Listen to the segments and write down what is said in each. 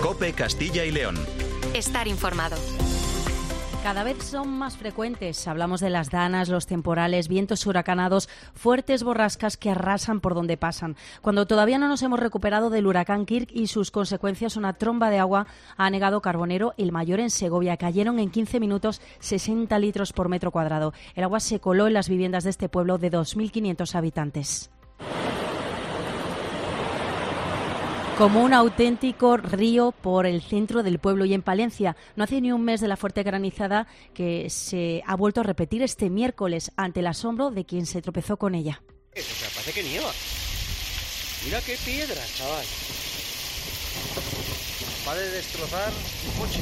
COPE Castilla y León. Estar informado. Cada vez son más frecuentes. Hablamos de las danas, los temporales, vientos huracanados, fuertes borrascas que arrasan por donde pasan. Cuando todavía no nos hemos recuperado del huracán Kirk y sus consecuencias, una tromba de agua ha anegado Carbonero, el mayor en Segovia. Cayeron en 15 minutos 60 litros por metro cuadrado. El agua se coló en las viviendas de este pueblo de 2.500 habitantes. Como un auténtico río por el centro del pueblo. Y en Palencia, no hace ni un mes de la fuerte granizada que se ha vuelto a repetir este miércoles ante el asombro de quien se tropezó con ella. Eso parece que nieva. Mira qué piedra, chaval. Capaz de destrozar un coche.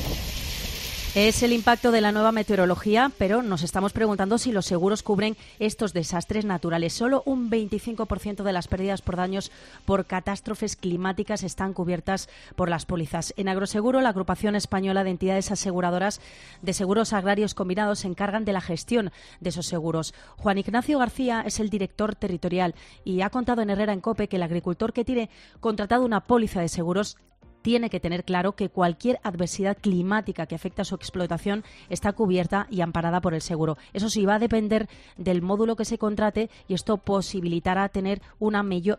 Es el impacto de la nueva meteorología, pero nos estamos preguntando si los seguros cubren estos desastres naturales. Solo un 25% de las pérdidas por daños por catástrofes climáticas están cubiertas por las pólizas. En Agroseguro, la agrupación española de entidades aseguradoras de seguros agrarios combinados se encargan de la gestión de esos seguros. Juan Ignacio García es el director territorial y ha contado en Herrera en COPE que el agricultor que tiene contratado una póliza de seguros tiene que tener claro que cualquier adversidad climática que afecte a su explotación está cubierta y amparada por el seguro. Eso sí, va a depender del módulo que se contrate y esto posibilitará tener una mayor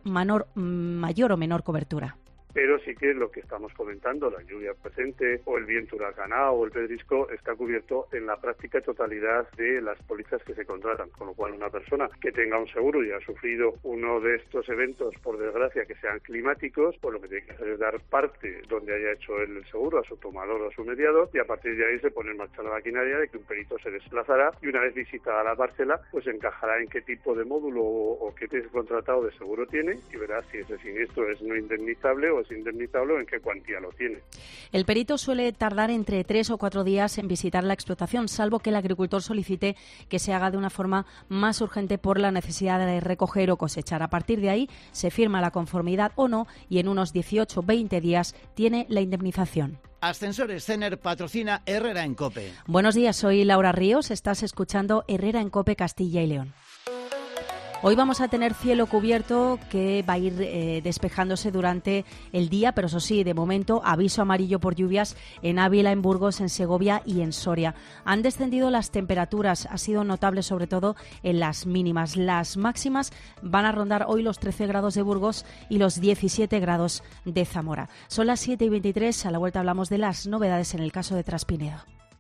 o menor cobertura. Pero sí que lo que estamos comentando, la lluvia presente o el viento huracanado o el pedrisco, está cubierto en la práctica totalidad de las pólizas que se contratan, con lo cual una persona que tenga un seguro y ha sufrido uno de estos eventos, por desgracia, que sean climáticos, pues lo que tiene que hacer es dar parte donde haya hecho el seguro a su tomador o a su mediador, y a partir de ahí se pone en marcha la maquinaria de que un perito se desplazará y una vez visitada la parcela, pues encajará en qué tipo de módulo o qué contratado de seguro tiene y verá si ese siniestro es no indemnizable o es indemnizable o en qué cuantía lo tiene. El perito suele tardar entre 3 o 4 días en visitar la explotación, salvo que el agricultor solicite que se haga de una forma más urgente por la necesidad de recoger o cosechar. A partir de ahí se firma la conformidad o no y en unos 18 o 20 días tiene la indemnización. Ascensores Cener patrocina Herrera en COPE. Buenos días, soy Laura Ríos, estás escuchando Herrera en COPE Castilla y León. Hoy vamos a tener cielo cubierto que va a ir despejándose durante el día, pero eso sí, de momento, aviso amarillo por lluvias en Ávila, en Burgos, en Segovia y en Soria. Han descendido las temperaturas, ha sido notable sobre todo en las mínimas. Las máximas van a rondar hoy los 13 grados de Burgos y los 17 grados de Zamora. Son las 7:23, a la vuelta hablamos de las novedades en el caso de Traspinedo.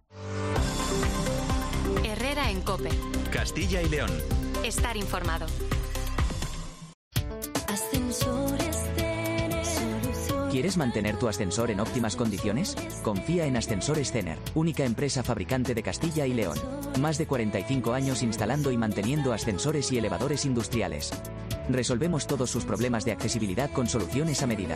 Herrera en COPE. Castilla y León. Estar informado. ¿Quieres mantener tu ascensor en óptimas condiciones? Confía en Ascensores Cener, única empresa fabricante de Castilla y León. Más de 45 años instalando y manteniendo ascensores y elevadores industriales. Resolvemos todos sus problemas de accesibilidad con soluciones a medida.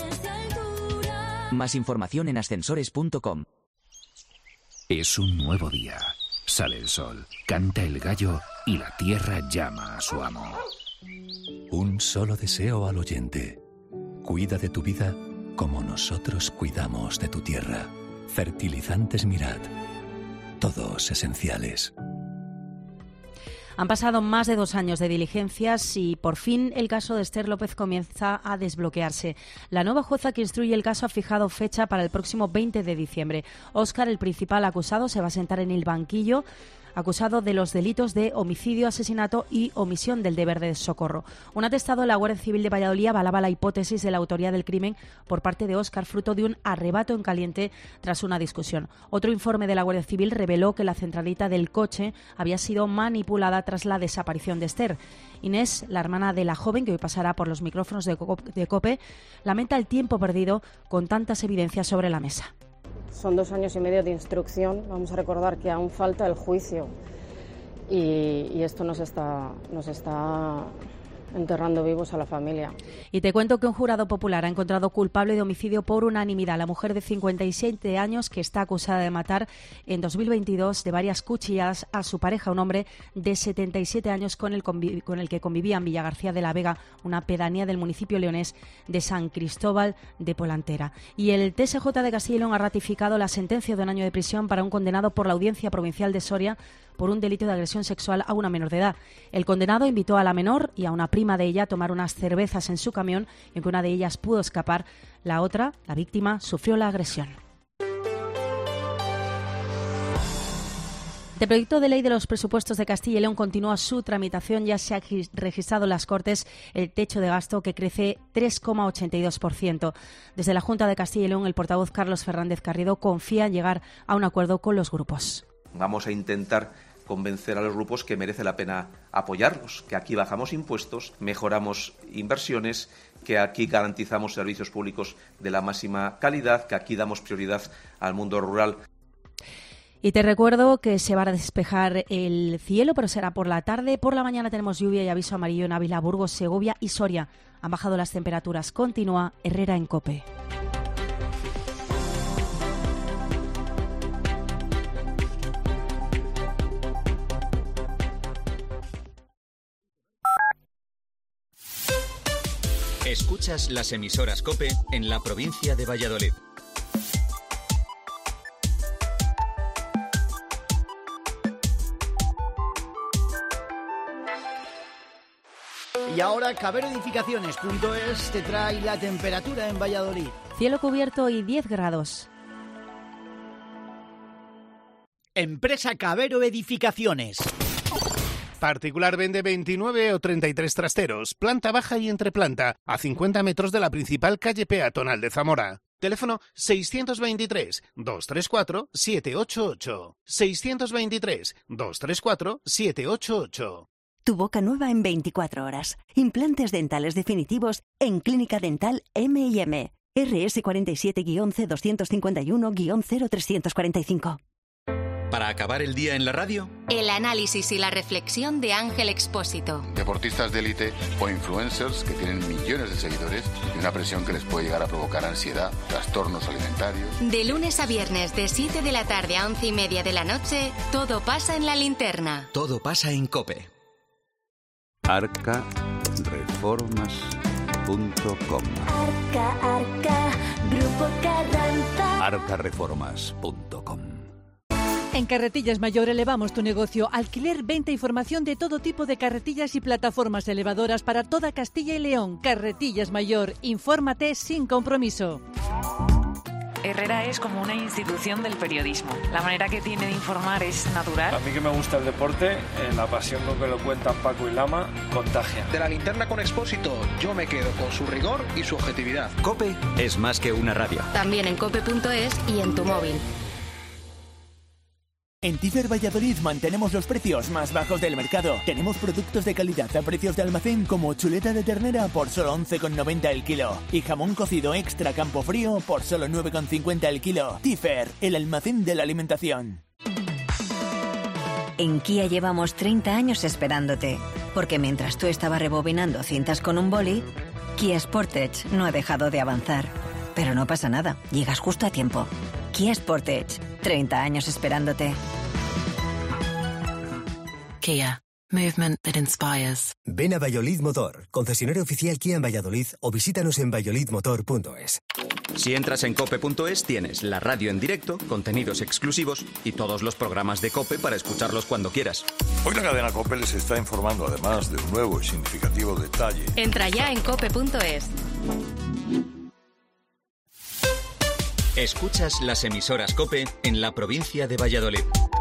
Más información en ascensores.com. Es un nuevo día. Sale el sol, canta el gallo y la tierra llama a su amo. Un solo deseo al oyente. Cuida de tu vida como nosotros cuidamos de tu tierra. Fertilizantes Mirad. Todos esenciales. Han pasado más de 2 años de diligencias y por fin el caso de Esther López comienza a desbloquearse. La nueva jueza que instruye el caso ha fijado fecha para el próximo 20 de diciembre. Óscar, el principal acusado, se va a sentar en el banquillo, acusado de los delitos de homicidio, asesinato y omisión del deber de socorro. Un atestado de la Guardia Civil de Valladolid avalaba la hipótesis de la autoría del crimen por parte de Óscar, fruto de un arrebato en caliente tras una discusión. Otro informe de la Guardia Civil reveló que la centralita del coche había sido manipulada tras la desaparición de Esther. Inés, la hermana de la joven, que hoy pasará por los micrófonos de COPE, lamenta el tiempo perdido con tantas evidencias sobre la mesa. Son 2 años y medio de instrucción. Vamos a recordar que aún falta el juicio y esto nos está enterrando vivos a la familia. Y te cuento que un jurado popular ha encontrado culpable de homicidio por unanimidad a la mujer de 57 años que está acusada de matar en 2022 de varias cuchilladas a su pareja, un hombre de 77 años con el que convivía en Villagarcía de la Vega, una pedanía del municipio leonés de San Cristóbal de Polantera. Y el TSJ de Castilla y León ha ratificado la sentencia de 1 año de prisión para un condenado por la Audiencia Provincial de Soria por un delito de agresión sexual a una menor de edad. El condenado invitó a la menor y a una prima prima de ella a tomar unas cervezas en su camión y aunque una de ellas pudo escapar, la otra, la víctima, sufrió la agresión. El proyecto de ley de los presupuestos de Castilla y León continúa su tramitación. Ya se ha registrado en las Cortes el techo de gasto que crece 3,82%. Desde la Junta de Castilla y León, el portavoz Carlos Fernández Carrido confía en llegar a un acuerdo con los grupos. Vamos a intentar convencer a los grupos que merece la pena apoyarlos, que aquí bajamos impuestos, mejoramos inversiones, que aquí garantizamos servicios públicos de la máxima calidad, que aquí damos prioridad al mundo rural. Y te recuerdo que se va a despejar el cielo, pero será por la tarde. Por la mañana tenemos lluvia y aviso amarillo en Ávila, Burgos, Segovia y Soria. Han bajado las temperaturas. Continúa Herrera en COPE. Escuchas las emisoras COPE en la provincia de Valladolid. Y ahora caberoedificaciones.es te trae la temperatura en Valladolid. Cielo cubierto y 10 grados. Empresa Cabero Edificaciones. Particular vende 29 o 33 trasteros, planta baja y entreplanta, a 50 metros de la principal calle peatonal de Zamora. Teléfono 623-234-788. 623-234-788. Tu boca nueva en 24 horas. Implantes dentales definitivos en Clínica Dental M&M. RS 47-251-0345. Para acabar el día en la radio, el análisis y la reflexión de Ángel Expósito. Deportistas de élite o influencers que tienen millones de seguidores y una presión que les puede llegar a provocar ansiedad, trastornos alimentarios. De lunes a viernes de 7 de la tarde a 11:30 de la noche, todo pasa en La Linterna. todo pasa en COPE. Arcareformas.com. Grupo Carranza. Arcareformas.com. En Carretillas Mayor elevamos tu negocio. Alquiler, venta y formación de todo tipo de carretillas y plataformas elevadoras para toda Castilla y León. Carretillas Mayor. Infórmate sin compromiso. Herrera es como una institución del periodismo. La manera que tiene de informar es natural. A mí que me gusta el deporte, la pasión con que lo cuentan Paco y Lama contagia. De La Linterna con Expósito, yo me quedo con su rigor y su objetividad. COPE es más que una radio. También en cope.es y en tu móvil. En Tifer Valladolid mantenemos los precios más bajos del mercado. Tenemos productos de calidad a precios de almacén como chuleta de ternera por solo 11,90 el kilo y jamón cocido extra campo frío por solo 9,50 el kilo. Tifer, el almacén de la alimentación. En Kia llevamos 30 años esperándote, porque mientras tú estabas rebobinando cintas con un boli, Kia Sportage no ha dejado de avanzar. Pero no pasa nada, llegas justo a tiempo. Kia Sportage, 30 años esperándote. Kia, movement that inspires. Ven a Valladolid Motor, concesionario oficial Kia en Valladolid, o visítanos en valladolidmotor.es. Si entras en cope.es tienes la radio en directo, contenidos exclusivos y todos los programas de COPE para escucharlos cuando quieras. Hoy la cadena COPE les está informando además de un nuevo y significativo detalle. Entra ya en cope.es. Escuchas las emisoras COPE en la provincia de Valladolid.